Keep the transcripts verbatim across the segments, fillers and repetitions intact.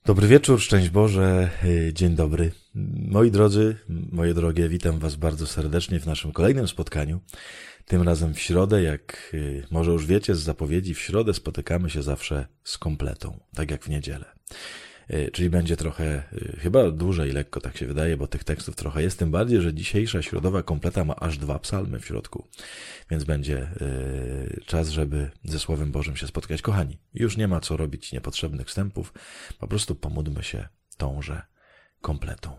Dobry wieczór, szczęść Boże, dzień dobry. Moi drodzy, moje drogie, witam Was bardzo serdecznie w naszym kolejnym spotkaniu. Tym razem w środę, jak może już wiecie z zapowiedzi, w środę spotykamy się zawsze z kompletą, tak jak w niedzielę. Czyli będzie trochę, chyba dłużej, lekko tak się wydaje, bo tych tekstów trochę jest, tym bardziej, że dzisiejsza środowa kompleta ma aż dwa psalmy w środku, więc będzie czas, żeby ze Słowem Bożym się spotkać. Kochani, już nie ma co robić niepotrzebnych wstępów, po prostu pomódlmy się tąże kompletą.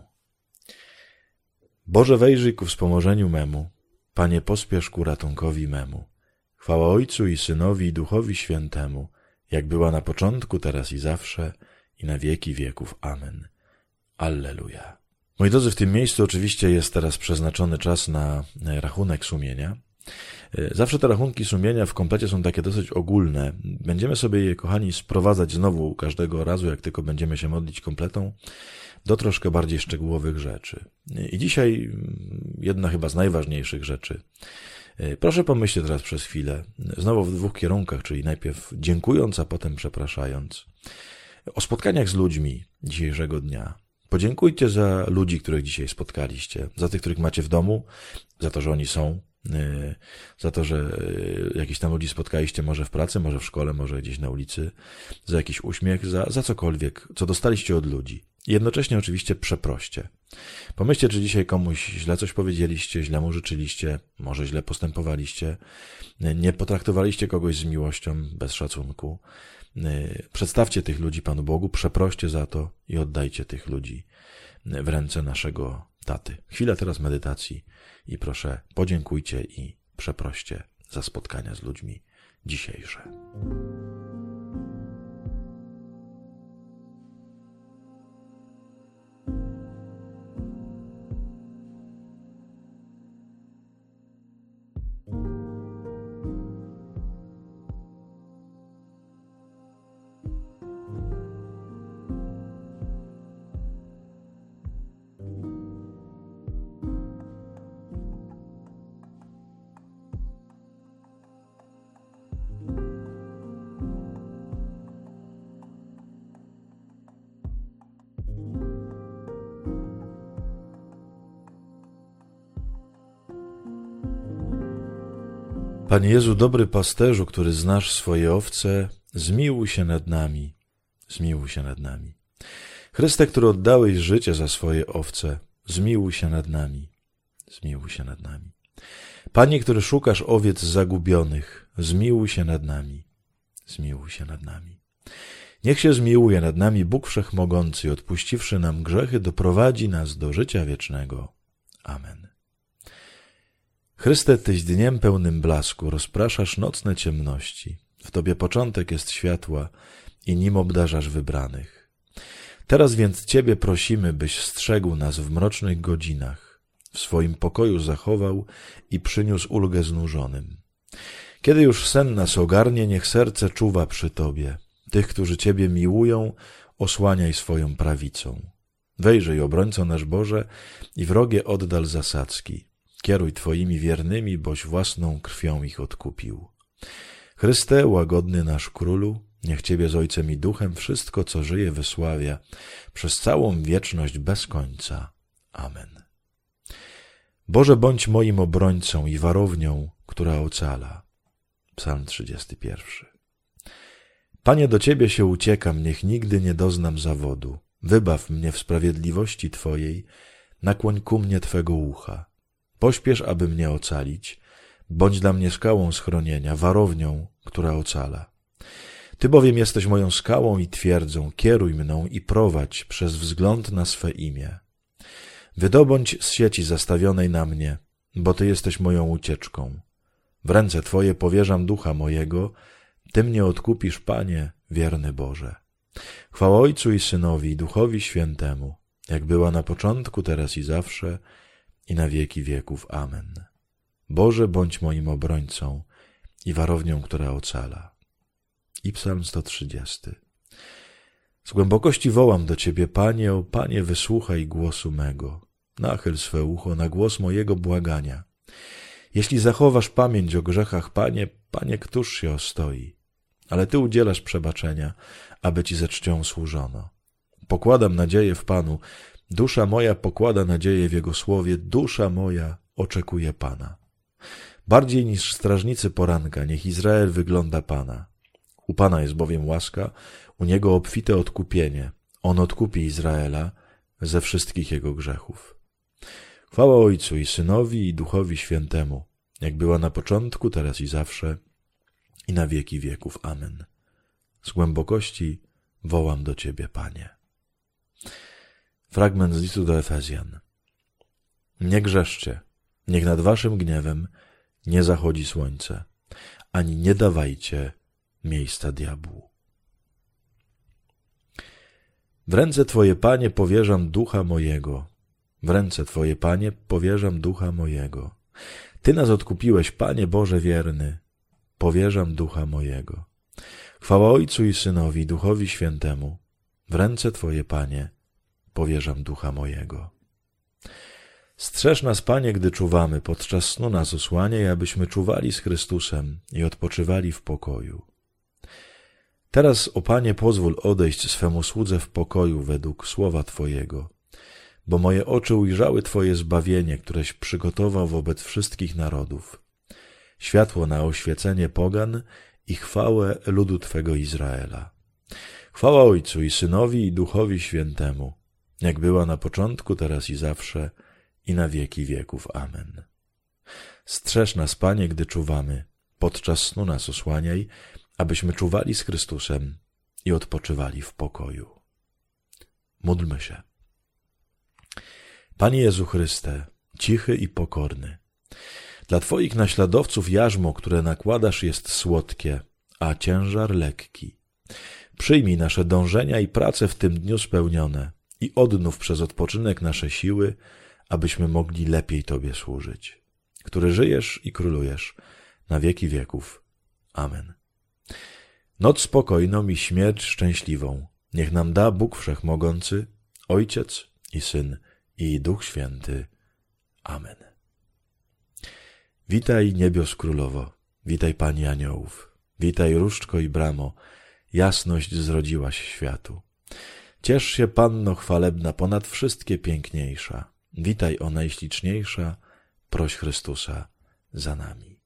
Boże, wejrzyj ku wspomożeniu memu, Panie, pospiesz ku ratunkowi memu. Chwała Ojcu i Synowi i Duchowi Świętemu, jak była na początku, teraz i zawsze, i na wieki wieków. Amen. Alleluja. Moi drodzy, w tym miejscu oczywiście jest teraz przeznaczony czas na rachunek sumienia. Zawsze te rachunki sumienia w komplecie są takie dosyć ogólne. Będziemy sobie je, kochani, sprowadzać znowu każdego razu, jak tylko będziemy się modlić kompletą, do troszkę bardziej szczegółowych rzeczy. I dzisiaj jedna chyba z najważniejszych rzeczy. Proszę pomyśleć teraz przez chwilę, znowu w dwóch kierunkach, czyli najpierw dziękując, a potem przepraszając, o spotkaniach z ludźmi dzisiejszego dnia. Podziękujcie za ludzi, których dzisiaj spotkaliście, za tych, których macie w domu, za to, że oni są, za to, że jakichś tam ludzi spotkaliście może w pracy, może w szkole, może gdzieś na ulicy, za jakiś uśmiech, za, za cokolwiek, co dostaliście od ludzi. I jednocześnie oczywiście przeproście. Pomyślcie, czy dzisiaj komuś źle coś powiedzieliście, źle mu życzyliście, może źle postępowaliście, nie potraktowaliście kogoś z miłością, bez szacunku. Przedstawcie tych ludzi Panu Bogu, przeproście za to i oddajcie tych ludzi w ręce naszego Taty. Chwila teraz medytacji i proszę, podziękujcie i przeproście za spotkania z ludźmi dzisiejsze. Panie Jezu, dobry pasterzu, który znasz swoje owce, zmiłuj się nad nami, zmiłuj się nad nami. Chryste, który oddałeś życie za swoje owce, zmiłuj się nad nami, zmiłuj się nad nami. Panie, który szukasz owiec zagubionych, zmiłuj się nad nami, zmiłuj się nad nami. Niech się zmiłuje nad nami Bóg Wszechmogący i odpuściwszy nam grzechy, doprowadzi nas do życia wiecznego. Amen. Chryste, Tyś dniem pełnym blasku rozpraszasz nocne ciemności. W Tobie początek jest światła i nim obdarzasz wybranych. Teraz więc Ciebie prosimy, byś strzegł nas w mrocznych godzinach, w swoim pokoju zachował i przyniósł ulgę znużonym. Kiedy już sen nas ogarnie, niech serce czuwa przy Tobie. Tych, którzy Ciebie miłują, osłaniaj swoją prawicą. Wejrzyj, obrońco nasz Boże, i wrogie oddal zasadzki. Kieruj Twoimi wiernymi, boś własną krwią ich odkupił. Chryste, łagodny nasz Królu, niech Ciebie z Ojcem i Duchem wszystko, co żyje, wysławia, przez całą wieczność bez końca. Amen. Boże, bądź moim obrońcą i warownią, która ocala. Psalm trzydziesty pierwszy. Panie, do Ciebie się uciekam, niech nigdy nie doznam zawodu. Wybaw mnie w sprawiedliwości Twojej, nakłoń ku mnie Twego ucha. Pośpiesz, aby mnie ocalić, bądź dla mnie skałą schronienia, warownią, która ocala. Ty bowiem jesteś moją skałą i twierdzą, kieruj mną i prowadź przez wzgląd na swe imię. Wydobądź z sieci zastawionej na mnie, bo Ty jesteś moją ucieczką. W ręce Twoje powierzam ducha mojego, Ty mnie odkupisz, Panie, wierny Boże. Chwała Ojcu i Synowi i Duchowi Świętemu, jak była na początku, teraz i zawsze, i na wieki wieków. Amen. Boże, bądź moim obrońcą i warownią, która ocala. I Psalm sto trzydziesty. Z głębokości wołam do Ciebie, Panie, o Panie, wysłuchaj głosu mego. Nachyl swe ucho na głos mojego błagania. Jeśli zachowasz pamięć o grzechach, Panie, Panie, któż się ostoi? Ale Ty udzielasz przebaczenia, aby Ci ze czcią służono. Pokładam nadzieję w Panu. Dusza moja pokłada nadzieję w Jego słowie. Dusza moja oczekuje Pana. Bardziej niż strażnicy poranka, niech Izrael wygląda Pana. U Pana jest bowiem łaska, u Niego obfite odkupienie. On odkupi Izraela ze wszystkich jego grzechów. Chwała Ojcu i Synowi i Duchowi Świętemu, jak była na początku, teraz i zawsze, i na wieki wieków. Amen. Z głębokości wołam do Ciebie, Panie. Fragment z listu do Efezjan. Nie grzeszcie, niech nad waszym gniewem nie zachodzi słońce, ani nie dawajcie miejsca diabłu. W ręce Twoje, Panie, powierzam ducha mojego. W ręce Twoje, Panie, powierzam ducha mojego. Ty nas odkupiłeś, Panie Boże wierny. Powierzam ducha mojego. Chwała Ojcu i Synowi, i Duchowi Świętemu. W ręce Twoje, Panie, powierzam ducha mojego. Strzeż nas, Panie, gdy czuwamy, podczas snu nas osłaniaj, abyśmy czuwali z Chrystusem i odpoczywali w pokoju. Teraz, o Panie, pozwól odejść swemu słudze w pokoju według słowa Twojego, bo moje oczy ujrzały Twoje zbawienie, któreś przygotował wobec wszystkich narodów, światło na oświecenie pogan i chwałę ludu Twego Izraela. Chwała Ojcu i Synowi i Duchowi Świętemu, jak była na początku, teraz i zawsze, i na wieki wieków. Amen. Strzeż nas, Panie, gdy czuwamy, podczas snu nas osłaniaj, abyśmy czuwali z Chrystusem i odpoczywali w pokoju. Módlmy się. Panie Jezu Chryste, cichy i pokorny, dla Twoich naśladowców jarzmo, które nakładasz, jest słodkie, a ciężar lekki. Przyjmij nasze dążenia i prace w tym dniu spełnione i odnów przez odpoczynek nasze siły, abyśmy mogli lepiej Tobie służyć, który żyjesz i królujesz na wieki wieków. Amen. Noc spokojną i śmierć szczęśliwą niech nam da Bóg Wszechmogący, Ojciec i Syn i Duch Święty. Amen. Witaj, niebios królowo, witaj, Pani aniołów, witaj, różdżko i bramo, jasność zrodziłaś światu. Ciesz się, Panno chwalebna, ponad wszystkie piękniejsza, witaj, o najśliczniejsza, proś Chrystusa za nami.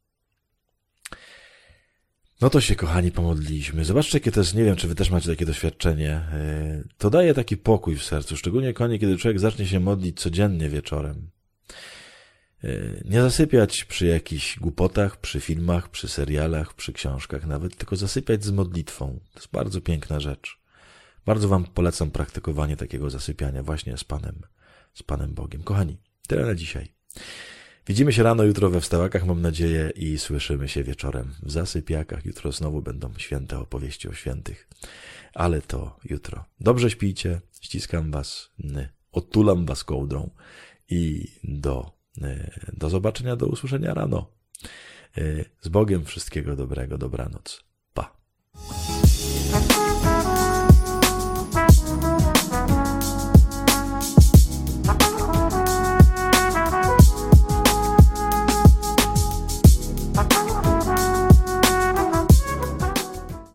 No to się, kochani, pomodliliśmy. Zobaczcie, jakie to jest, nie wiem, czy wy też macie takie doświadczenie. To daje taki pokój w sercu, szczególnie, kochani, kiedy człowiek zacznie się modlić codziennie wieczorem. Nie zasypiać przy jakichś głupotach, przy filmach, przy serialach, przy książkach nawet, tylko zasypiać z modlitwą. To jest bardzo piękna rzecz. Bardzo wam polecam praktykowanie takiego zasypiania właśnie z Panem, z Panem Bogiem. Kochani, tyle na dzisiaj. Widzimy się rano jutro we wstawakach, mam nadzieję, i słyszymy się wieczorem w zasypiakach. Jutro znowu będą święte opowieści o świętych, ale to jutro. Dobrze śpijcie, ściskam was, otulam was kołdrą i do, do zobaczenia, do usłyszenia rano. Z Bogiem, wszystkiego dobrego, dobranoc. Pa.